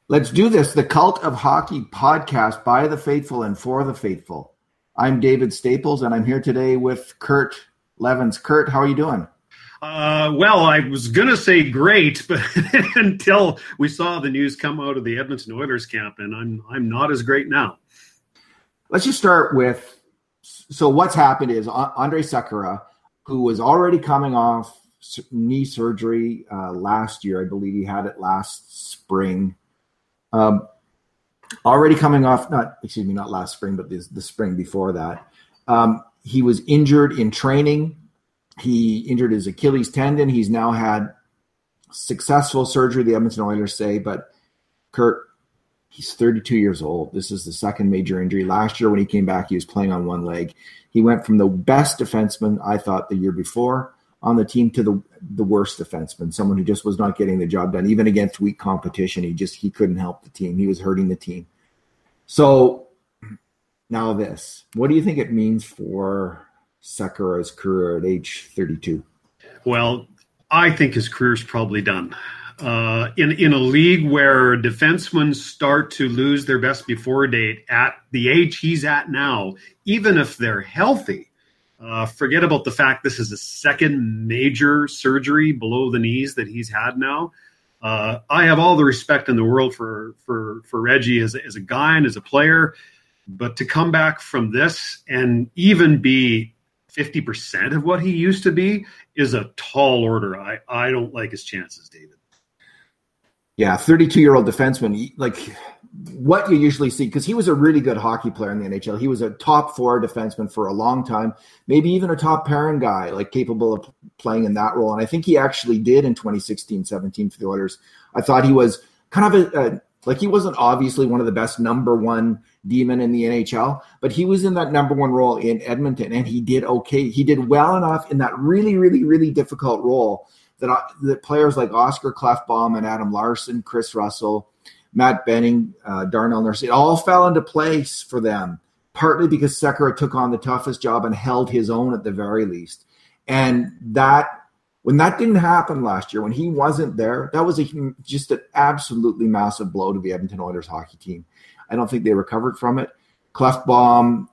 Let's do this. The Cult of Hockey podcast by the faithful and for the faithful. I'm David Staples, and I'm here today with Kurt Levens. Kurt, how are you doing? Well, I was going to say great, but until we saw the news come out of the Edmonton Oilers camp, and I'm not as great now. Let's just start with, so what's happened is Andrej Sekera, who was already coming off knee surgery last year, I believe he had it last spring, already coming off, not last spring, but the spring before that. He was injured in training. He injured his Achilles tendon. He's now had successful surgery, the Edmonton Oilers say, but Kurt, he's 32 years old. This is the second major injury. Last year when he came back, he was playing on one leg. He went from the best defenseman, I thought, the year before on the team to the worst defenseman, someone who just was not getting the job done. Even against weak competition, he couldn't help the team. He was hurting the team. So now this. What do you think it means for Sekera's career at age 32? Well, I think his career's probably done. In a league where defensemen start to lose their best before date at the age he's at now, even if they're healthy, forget about the fact this is the second major surgery below the knees that he's had now. I have all the respect in the world for Reggie as a guy and as a player, but to come back from this and even be 50% of what he used to be is a tall order. I don't like his chances, David. Yeah, 32-year-old defenseman, like what you usually see, because he was a really good hockey player in the NHL. He was a top four defenseman for a long time, maybe even a top pairing guy, like capable of playing in that role. And I think he actually did in 2016-17 for the Oilers. I thought he was kind of he wasn't obviously one of the best number one D-men in the NHL, but he was in that number one role in Edmonton, and he did okay. He did well enough in that really, really, really difficult role that players like Oscar Klefbom and Adam Larson, Chris Russell, Matt Benning, Darnell Nurse, it all fell into place for them, partly because Sekera took on the toughest job and held his own at the very least. And when that didn't happen last year, when he wasn't there, that was just an absolutely massive blow to the Edmonton Oilers hockey team. I don't think they recovered from it. Klefbom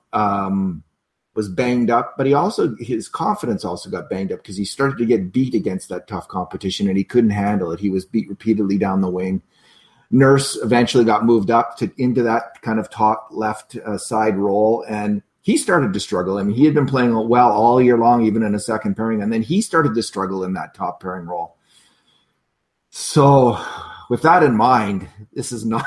was banged up, but his confidence also got banged up because he started to get beat against that tough competition and he couldn't handle it. He was beat repeatedly down the wing. Nurse eventually got moved up into that kind of top left side role, and he started to struggle. I mean, he had been playing well all year long, even in a second pairing, and then he started to struggle in that top pairing role. So with that in mind, this is not,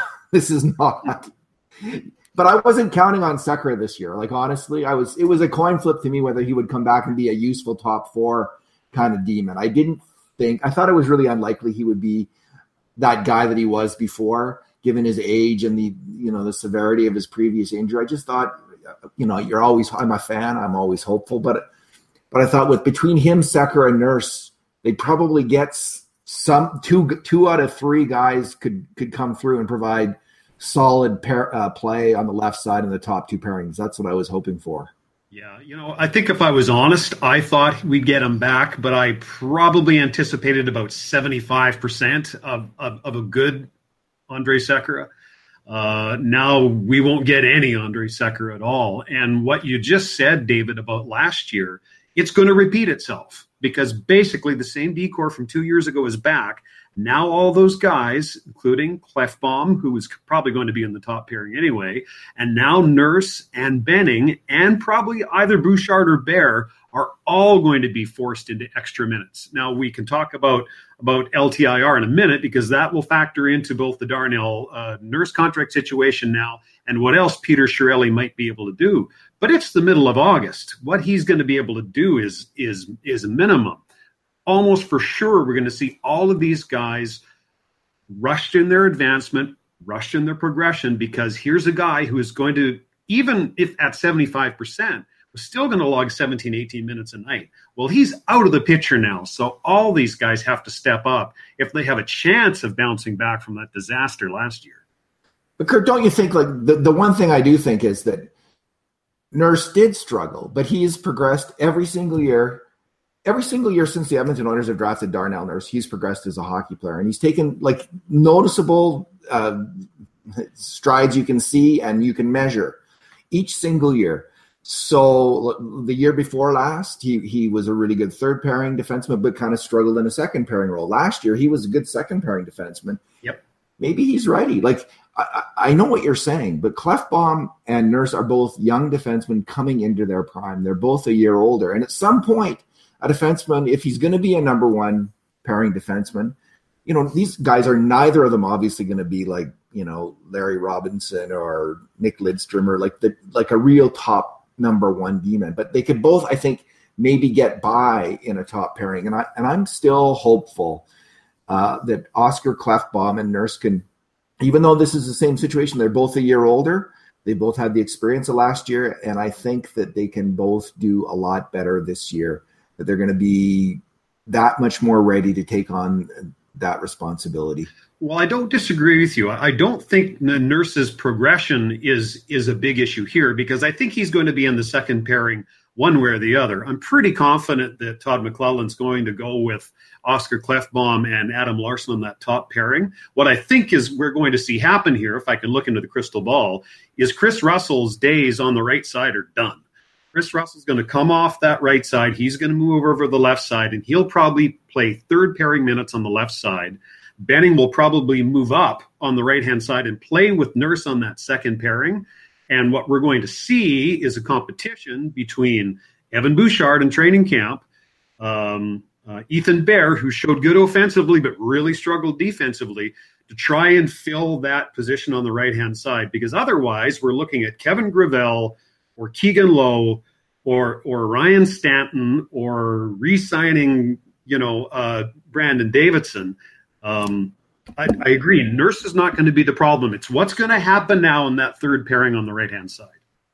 but I wasn't counting on Sekera this year. Like, honestly, it was a coin flip to me whether he would come back and be a useful top four kind of demon. I thought it was really unlikely he would be that guy that he was before, given his age and the severity of his previous injury. I just thought, I'm a fan. I'm always hopeful, but I thought between him, Sekera, and Nurse, they'd probably get some two out of three guys could come through and provide solid play on the left side in the top two pairings. That's what I was hoping for. Yeah, I think if I was honest, I thought we'd get him back, but I probably anticipated about 75% of a good Andrej Sekera. Now we won't get any Andrej Sekera at all. And what you just said, David, about last year, it's going to repeat itself because basically the same decor from 2 years ago is back. Now all those guys, including Klefbom, who was probably going to be in the top pairing anyway, and now Nurse and Benning, and probably either Bouchard or Bear, are all going to be forced into extra minutes. Now we can talk about LTIR in a minute because that will factor into both the Darnell Nurse contract situation now and what else Peter Chiarelli might be able to do. But it's the middle of August. What he's going to be able to do is a minimum. Almost for sure, we're going to see all of these guys rushed in their advancement, rushed in their progression, because here's a guy who is going to, even if at 75%, was still going to log 17, 18 minutes a night. Well, he's out of the picture now, so all these guys have to step up if they have a chance of bouncing back from that disaster last year. But Kurt, don't you think, like, the one thing I do think is that Nurse did struggle, but he's progressed every single year. Every single year since the Edmonton Oilers have drafted Darnell Nurse, he's progressed as a hockey player, and he's taken like noticeable strides you can see and you can measure each single year. So the year before last, he was a really good third pairing defenseman, but kind of struggled in a second pairing role. Last year, he was a good second pairing defenseman. Yep. Maybe he's ready. Like, I know what you're saying, but Klefbom and Nurse are both young defensemen coming into their prime. They're both a year older. And at some point, a defenseman, if he's going to be a number one pairing defenseman, these guys are, neither of them obviously going to be like, Larry Robinson or Nick Lidstrom or like a real top number one D-man, but they could both, I think, maybe get by in a top pairing. And I'm still hopeful that Oscar Klefbom and Nurse can, even though this is the same situation, they're both a year older. They both had the experience of last year. And I think that they can both do a lot better this year, that they're going to be that much more ready to take on that responsibility. Well, I don't disagree with you. I don't think Nurse's progression is a big issue here, because I think he's going to be in the second pairing one way or the other. I'm pretty confident that Todd McLellan's going to go with Oscar Klefbom and Adam Larsson on that top pairing. What I think is we're going to see happen here, if I can look into the crystal ball, is Chris Russell's days on the right side are done. Chris Russell's going to come off that right side. He's going to move over the left side, and he'll probably play third pairing minutes on the left side. Benning will probably move up on the right-hand side and play with Nurse on that second pairing. And what we're going to see is a competition between Evan Bouchard in training camp, Ethan Bear, who showed good offensively but really struggled defensively, to try and fill that position on the right-hand side. Because otherwise, we're looking at Kevin Gravel or Keegan Lowe or Ryan Stanton or re-signing, Brandon Davidson. I agree. Nurse is not going to be the problem. It's what's going to happen now in that third pairing on the right-hand side.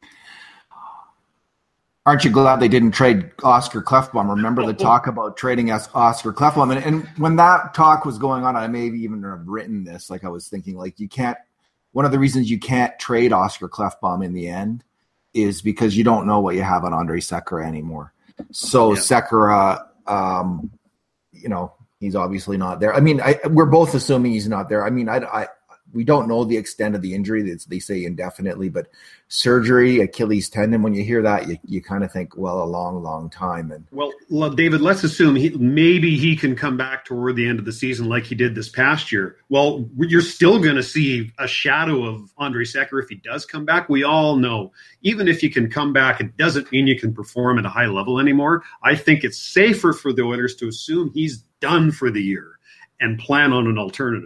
Aren't you glad they didn't trade Oscar Klefbom? Remember the talk about trading Oscar Klefbom? And when that talk was going on, I maybe even have written this. Like, I was thinking, like, one of the reasons you can't trade Oscar Klefbom in the end is because you don't know what you have on Andre Sekera anymore. So Sekera, he's obviously not there. I mean, we're both assuming he's not there. I mean, we don't know the extent of the injury. They say indefinitely, but surgery, Achilles tendon, when you hear that, you kind of think, well, a long, long time. And well, David, let's assume maybe he can come back toward the end of the season like he did this past year. Well, you're still going to see a shadow of Andre Sekera if he does come back. We all know, even if you can come back, it doesn't mean you can perform at a high level anymore. I think it's safer for the Oilers to assume he's done for the year and plan on an alternative.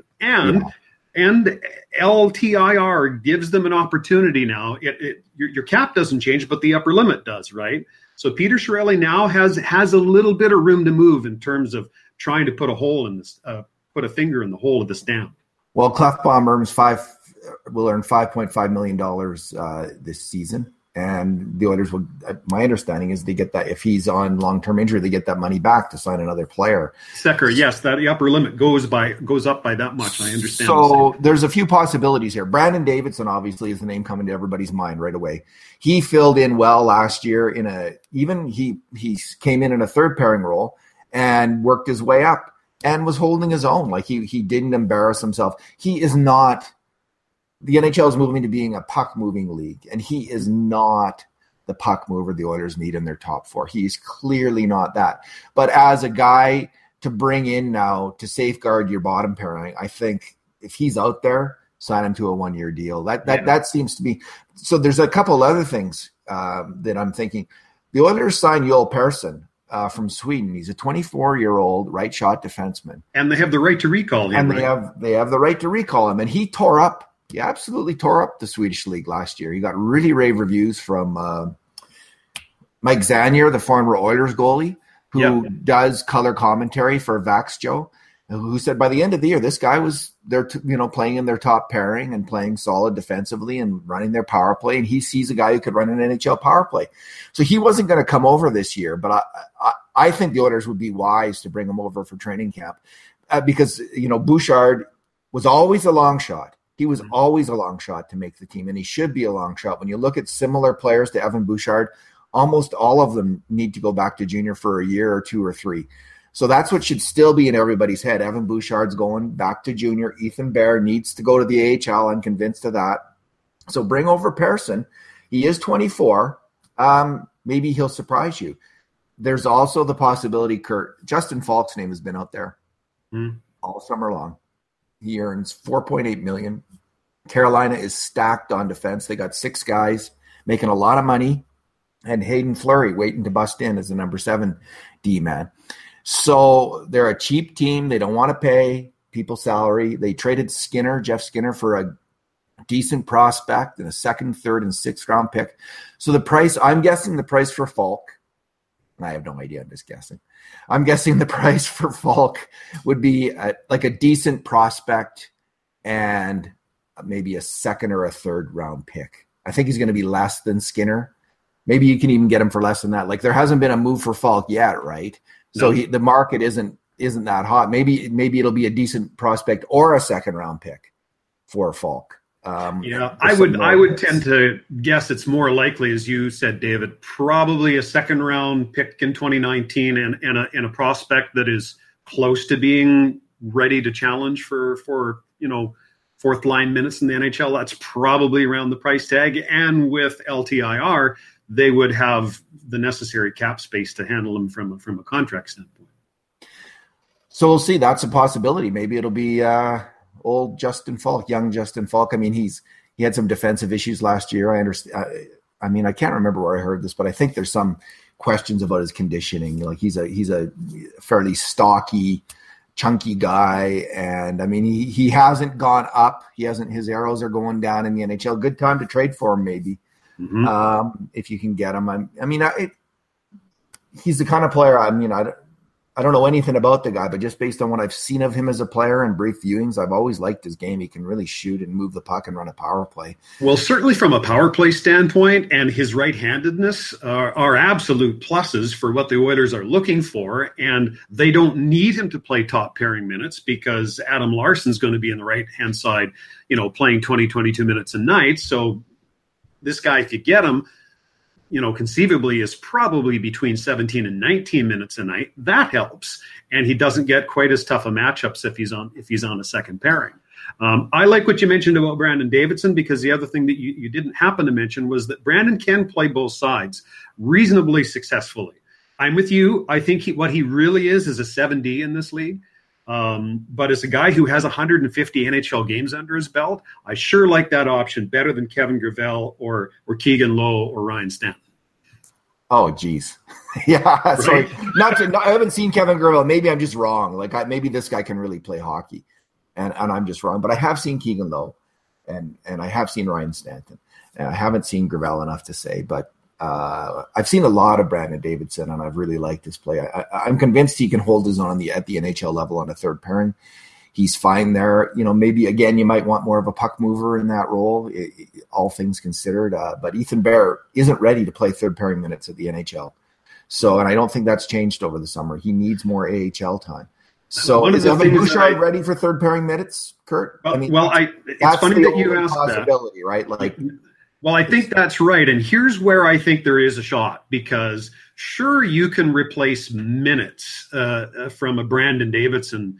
And LTIR gives them an opportunity now. Your cap doesn't change, but the upper limit does, right? So Peter Chiarelli now has a little bit of room to move in terms of trying to put put a finger in the hole of the stamp. Well, Klefbom will earn $5.5 million this season. And the Oilers will, my understanding is they get that, if he's on long-term injury, they get that money back to sign another player. Sekera, yes, that the upper limit goes up by that much. I understand. So there's a few possibilities here. Brandon Davidson obviously is the name coming to everybody's mind right away. He filled in well last year he came in a third pairing role and worked his way up and was holding his own. Like he didn't embarrass himself. He is not. The NHL is moving to being a puck-moving league, and he is not the puck mover the Oilers need in their top four. He's clearly not that. But as a guy to bring in now to safeguard your bottom pairing, I think if he's out there, sign him to a one-year deal. That seems to be – so there's a couple other things that I'm thinking. The Oilers signed Joel Persson from Sweden. He's a 24-year-old right-shot defenseman. And they have the right to recall him. And they have the right to recall him. And he absolutely tore up the Swedish league last year. He got really rave reviews from Mike Zanier, the former Oilers goalie, who does color commentary for Vaxjo, who said by the end of the year, this guy was there, playing in their top pairing and playing solid defensively and running their power play. And he sees a guy who could run an NHL power play. So he wasn't going to come over this year, but I think the Oilers would be wise to bring him over for training camp because, Bouchard was always a long shot. He was always a long shot to make the team, and he should be a long shot. When you look at similar players to Evan Bouchard, almost all of them need to go back to junior for a year or two or three. So that's what should still be in everybody's head. Evan Bouchard's going back to junior. Ethan Bear needs to go to the AHL. I'm convinced of that. So bring over Persson. He is 24. Maybe he'll surprise you. There's also the possibility, Kurt, Justin Falk's name has been out there all summer long. He earns $4.8 million. Carolina is stacked on defense. They got 6 guys making a lot of money, and Hayden Fleury waiting to bust in as the number 7 D-man. So they're a cheap team. They don't want to pay people salary. They traded Jeff Skinner, for a decent prospect and a 2nd, 3rd, and 6th round pick. So the price, I'm guessing the price for Falk, I have no idea, I'm just guessing. I'm guessing the price for Falk would be like a decent prospect and maybe a 2nd or a 3rd round pick. I think he's going to be less than Skinner. Maybe you can even get him for less than that. Like, there hasn't been a move for Falk yet, right? So the market isn't that hot. Maybe it'll be a decent prospect or a 2nd round pick for Falk. I would tend to guess it's more likely, as you said, David, probably a 2nd round pick in 2019 and a prospect that is close to being ready to challenge for 4th line minutes in the NHL. That's probably around the price tag. And with LTIR, they would have the necessary cap space to handle them from a contract standpoint. So we'll see. That's a possibility. Maybe it'll be old Justin Falk, young Justin Falk. I mean, he had some defensive issues last year. I understand. I mean, I can't remember where I heard this, but I think there's some questions about his conditioning. Like, he's a fairly stocky, chunky guy, and I mean, he hasn't gone up. His arrows are going down in the NHL. Good time to trade for him, maybe. If you can get him. He's the kind of player. I mean, I don't know anything about the guy, but just based on what I've seen of him as a player and brief viewings, I've always liked his game. He can really shoot and move the puck and run a power play. Well, certainly from a power play standpoint, and his right-handedness are absolute pluses for what the Oilers are looking for. And they don't need him to play top pairing minutes because Adam Larsson's going to be in the right-hand side, playing 20, 22 minutes a night. So this guy, if you get him, conceivably is probably between 17 and 19 minutes a night. That helps. And he doesn't get quite as tough a matchups if he's on a 2nd pairing. I like what you mentioned about Brandon Davidson, because the other thing that you didn't happen to mention was that Brandon can play both sides reasonably successfully. I'm with you. I think what he really is a 7D in this league. But as a guy who has 150 NHL games under his belt, I sure like that option better than Kevin Gravel or Keegan Lowe or Ryan Stanton. Oh, geez. Yeah. Right? Sorry. I haven't seen Kevin Gravel. Maybe I'm just wrong. Maybe this guy can really play hockey and I'm just wrong, but I have seen Keegan Lowe and I have seen Ryan Stanton, and I haven't seen Gravel enough to say, but I've seen a lot of Brandon Davidson, and I've really liked his play. I'm convinced he can hold his own at the NHL level on a 3rd pairing. He's fine there. Maybe, again, you might want more of a puck mover in that role, all things considered. But Ethan Bear isn't ready to play 3rd pairing minutes at the NHL. So, and I don't think that's changed over the summer. He needs more AHL time. So is Evan Bouchard ready for 3rd pairing minutes, Kurt? It's funny that you asked that. Right? Well, I think that's right. And here's where I think there is a shot, because sure, you can replace minutes from a Brandon Davidson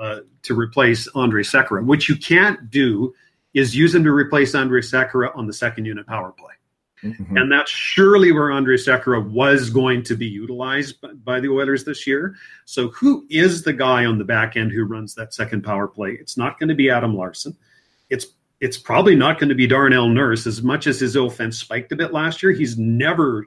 to replace Andrej Sekera. What you can't do is use him to replace Andrej Sekera on the 2nd unit power play. Mm-hmm. And that's surely where Andrej Sekera was going to be utilized by the Oilers this year. So who is the guy on the back end who runs that 2nd power play? It's not going to be Adam Larsson. It's probably not going to be Darnell Nurse. As much as his offense spiked a bit last year, he's never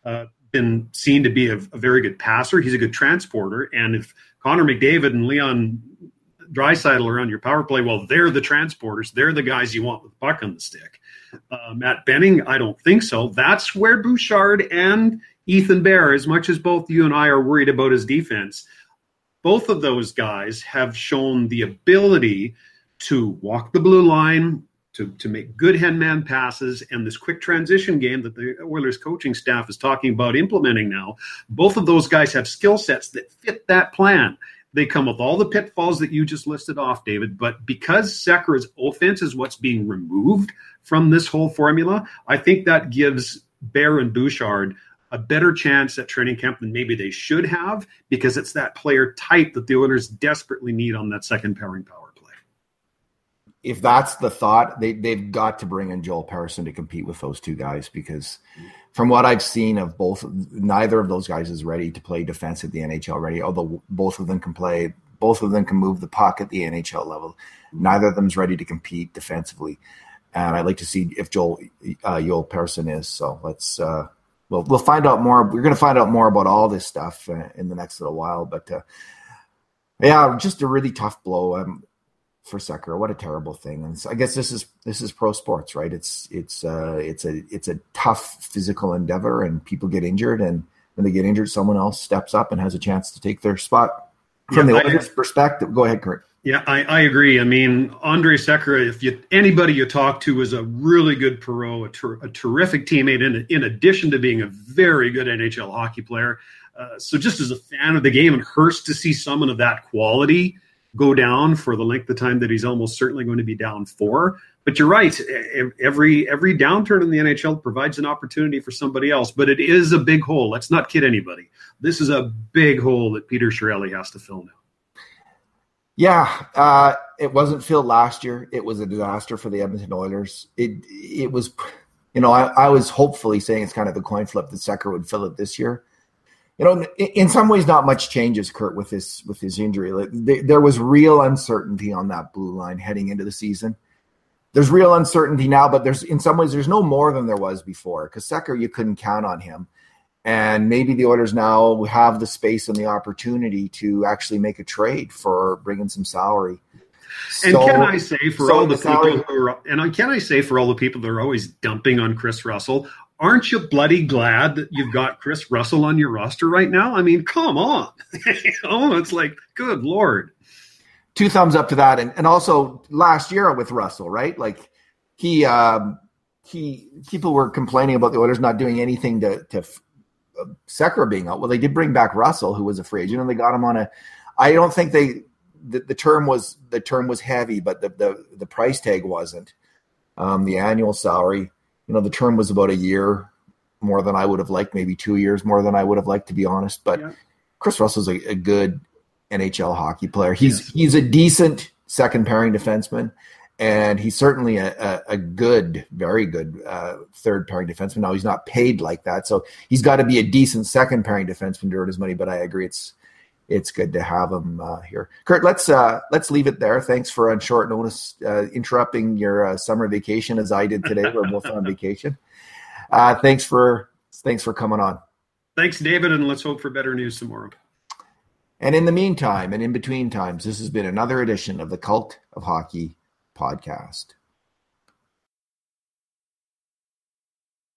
been seen to be a very good passer. He's a good transporter. And if Connor McDavid and Leon Draisaitl are on your power play, well, they're the transporters. They're the guys you want with the puck on the stick. Matt Benning, I don't think so. That's where Bouchard and Ethan Bear, as much as both you and I are worried about his defense, both of those guys have shown the ability to walk the blue line, to make good hand-man passes, and this quick transition game that the Oilers coaching staff is talking about implementing now. Both of those guys have skill sets that fit that plan. They come with all the pitfalls that you just listed off, David, but because Sekera's offense is what's being removed from this whole formula, I think that gives Bear and Bouchard a better chance at training camp than maybe they should have, because it's that player type that the Oilers desperately need on that second pairing power play. If that's the thought, they've got to bring in Joel Persson to compete with those two guys, because from what I've seen of both, neither of those guys is ready to play defense at the NHL already, although both of them can play. Both of them can move the puck at the NHL level. Neither of them is ready to compete defensively. And I'd like to see if Joel Persson is. So let's we'll find out more. We're going to find out more about all this stuff in the next little while. But yeah, just a really tough blow for Sekera. What a terrible thing. And so I guess this is pro sports, right? It's a tough physical endeavor, and people get injured. And when they get injured, someone else steps up and has a chance to take their spot. From the Oilers' perspective, go ahead, Kurt. Yeah, I agree. I mean, Andrej Sekera, anybody you talk to, is a really good pro, a terrific teammate, in addition to being a very good NHL hockey player. So just as a fan of the game, it hurts to see someone of that quality go down for the length of time that he's almost certainly going to be down for. But you're right. Every downturn in the NHL provides an opportunity for somebody else. But it is a big hole. Let's not kid anybody. This is a big hole that Peter Chiarelli has to fill now. Yeah, it wasn't filled last year. It was a disaster for the Edmonton Oilers. It was, I was hopefully saying it's kind of a coin flip that Sekera would fill it this year. In some ways, not much changes, Kurt, with his injury. There was real uncertainty on that blue line heading into the season. There's real uncertainty now, but in some ways there's no more than there was before, because Sekera, you couldn't count on him. And maybe the Oilers now have the space and the opportunity to actually make a trade for bringing some salary. And can I say for all the people that are always dumping on Chris Russell, aren't you bloody glad that you've got Chris Russell on your roster right now? I mean, come on. It's like, good Lord. 2 thumbs up to that. And also last year with Russell, right? Like people were complaining about the Oilers not doing anything to Sekera being out. Well, they did bring back Russell, who was a free agent, and they got him on I don't think the term was heavy, but the price tag wasn't. The annual salary, the term was about a year more than I would have liked, maybe 2 years more than I would have liked, to be honest. But yeah. Chris Russell's a good NHL hockey player. He's a decent second pairing defenseman, and he's certainly a good, very good third pairing defenseman. Now, he's not paid like that, so he's got to be a decent second pairing defenseman to earn his money. But I agree, it's good to have him here. Kurt, let's leave it there. Thanks for on short notice interrupting your summer vacation as I did today. We're both on vacation. Thanks for coming on. Thanks, David, and let's hope for better news tomorrow. And in the meantime, and in between times, this has been another edition of the Cult of Hockey podcast.